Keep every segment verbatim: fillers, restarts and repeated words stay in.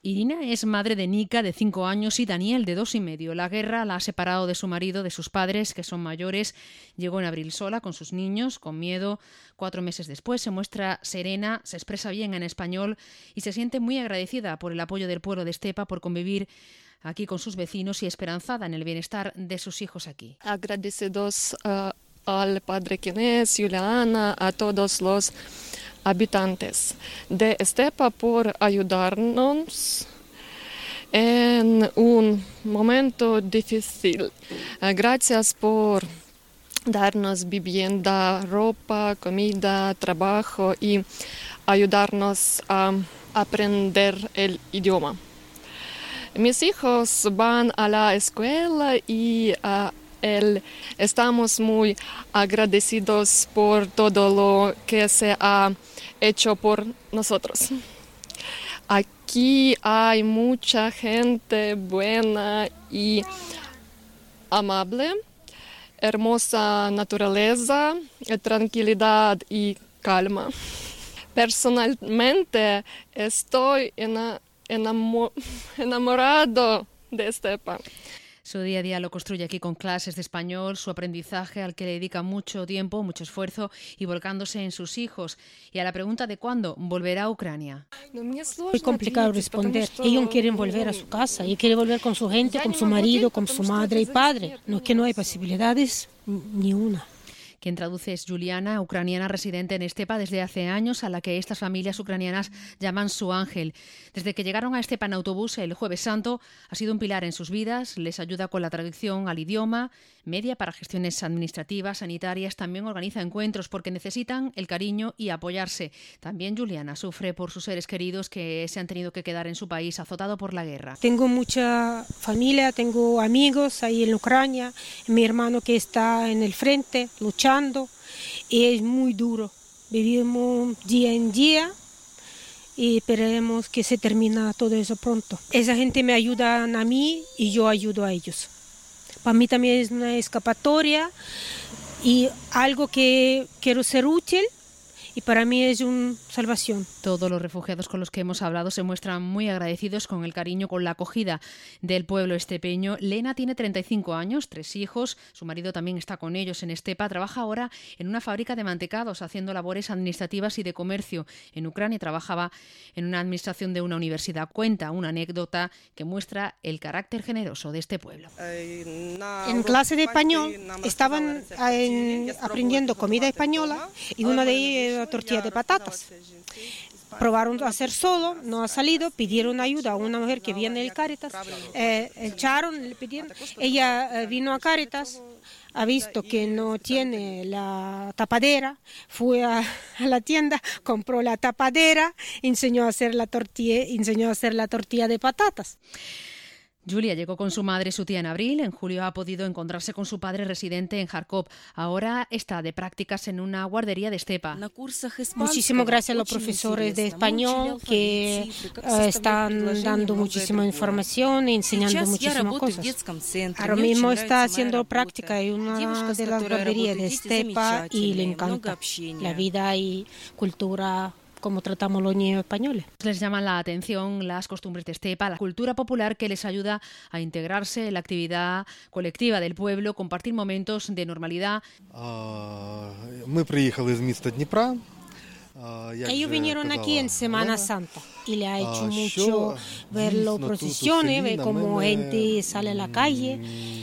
Irina es madre de Nika, de cinco años, y Daniel, de dos y medio. La guerra la ha separado de su marido, de sus padres, que son mayores. Llegó en abril sola, con sus niños, con miedo. Cuatro meses después se muestra serena, se expresa bien en español y se siente muy agradecida por el apoyo del pueblo de Stepa, por convivir aquí con sus vecinos y esperanzada en el bienestar de sus hijos aquí. Agradecidos uh, al padre Ginés, Juliana, a todos los habitantes de Stepa por ayudarnos en un momento difícil. Gracias por darnos vivienda, ropa, comida, trabajo y ayudarnos a aprender el idioma. Mis hijos van a la escuela y uh, el, estamos muy agradecidos por todo lo que se ha hecho por nosotros. Aquí hay mucha gente buena y amable, hermosa naturaleza, tranquilidad y calma. Personalmente estoy enamorado de Stepa. Su día a día lo construye aquí con clases de español, su aprendizaje al que le dedica mucho tiempo, mucho esfuerzo y volcándose en sus hijos. Y a la pregunta de cuándo volverá a Ucrania. Muy complicado responder. Ellos quieren volver a su casa, y quieren volver con su gente, con su marido, con su madre y padre. No es que no hay posibilidades ni una. Quien traduce es Juliana, ucraniana residente en Stepa desde hace años, a la que estas familias ucranianas llaman su ángel. Desde que llegaron a Stepa en autobús el Jueves Santo, ha sido un pilar en sus vidas, les ayuda con la traducción al idioma, media para gestiones administrativas, sanitarias, también organiza encuentros porque necesitan el cariño y apoyarse. También Juliana sufre por sus seres queridos que se han tenido que quedar en su país azotado por la guerra. Tengo mucha familia, tengo amigos ahí en Ucrania, mi hermano que está en el frente luchando, y es muy duro. Vivimos día en día y esperemos que se termine todo eso pronto. Esa gente me ayuda a mí y yo ayudo a ellos. Para mí también es una escapatoria y algo que quiero ser útil, y para mí es una salvación. Todos los refugiados con los que hemos hablado se muestran muy agradecidos con el cariño, con la acogida del pueblo estepeño. Lena tiene treinta y cinco años, tres hijos, su marido también está con ellos en Stepa, trabaja ahora en una fábrica de mantecados haciendo labores administrativas y de comercio. En Ucrania trabajaba en una administración de una universidad. Cuenta una anécdota que muestra el carácter generoso de este pueblo. En clase de español estaban en, aprendiendo comida española y una de ellas era tortilla de patatas. Probaron a hacer solo, no ha salido, pidieron ayuda a una mujer que viene del Cáritas, eh, echaron, le pidieron, ella eh, vino a Cáritas, ha visto que no tiene la tapadera, fue a, a la tienda, compró la tapadera, enseñó a hacer la tortilla, enseñó a hacer la tortilla de patatas. Julia llegó con su madre y su tía en abril. En julio ha podido encontrarse con su padre residente en Kharkov. Ahora está de prácticas en una guardería de Stepa. Muchísimas gracias a los profesores de español que uh, están dando muchísima información y enseñando muchísimas cosas. Ahora mismo está haciendo práctica en una de las guarderías de Stepa y le encanta la vida y cultura, como tratamos los niños españoles. Les llaman la atención las costumbres de Stepa, la cultura popular que les ayuda a integrarse en la actividad colectiva del pueblo, compartir momentos de normalidad. Мы приехали из міста Дніпра. Ellos vinieron aquí en Semana Santa y le ha hecho mucho ver las procesiones, ver cómo gente sale a la calle,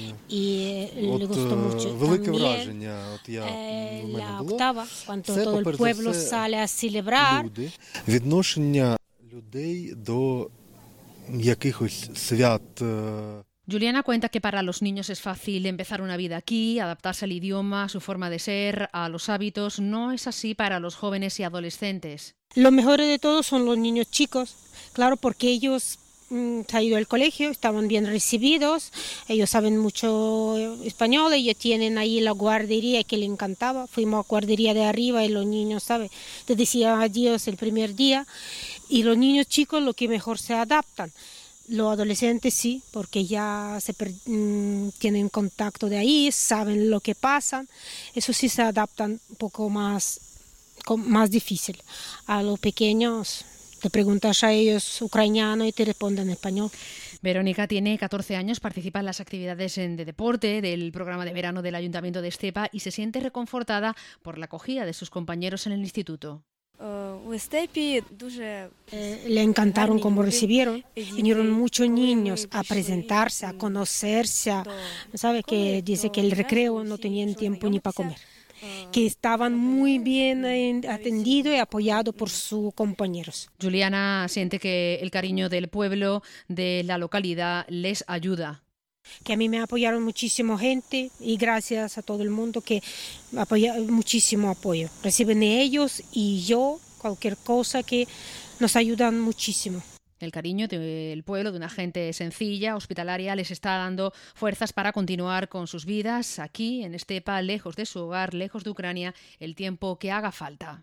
y le gustó mucho también eh, la octava, cuando todo el pueblo sale a celebrar. Відношення людей до якихось свят. Juliana cuenta que para los niños es fácil empezar una vida aquí, adaptarse al idioma, a su forma de ser, a los hábitos. No es así para los jóvenes y adolescentes. Lo mejor de todo son los niños chicos, claro, porque ellos mmm, se han ido al colegio, estaban bien recibidos, ellos saben mucho español, ellos tienen ahí la guardería que les encantaba. Fuimos a la guardería de arriba y los niños, ¿sabe? Te decían adiós el primer día, y los niños chicos lo que mejor se adaptan. Los adolescentes sí, porque ya se per, mmm, tienen contacto de ahí, saben lo que pasa. Eso sí se adaptan un poco más, más difícil. A los pequeños Te preguntas a ellos ucraniano y te responden en español. Verónica tiene catorce años, participa en las actividades de deporte del programa de verano del Ayuntamiento de Estepa y se siente reconfortada por la acogida de sus compañeros en el instituto. Eh, le encantaron cómo recibieron. Vinieron muchos niños a presentarse, a conocerse. ¿Sabe? Que dice que el recreo no tenían tiempo ni para comer. Que estaban muy bien atendidos y apoyados por sus compañeros. Juliana siente que el cariño del pueblo, de la localidad, les ayuda. Que a mí me apoyaron muchísimo gente y gracias a todo el mundo que apoya, muchísimo apoyo. Reciben ellos y yo cualquier cosa que nos ayudan muchísimo. El cariño del pueblo, de una gente sencilla, hospitalaria, les está dando fuerzas para continuar con sus vidas aquí, en Estepa, lejos de su hogar, lejos de Ucrania, el tiempo que haga falta.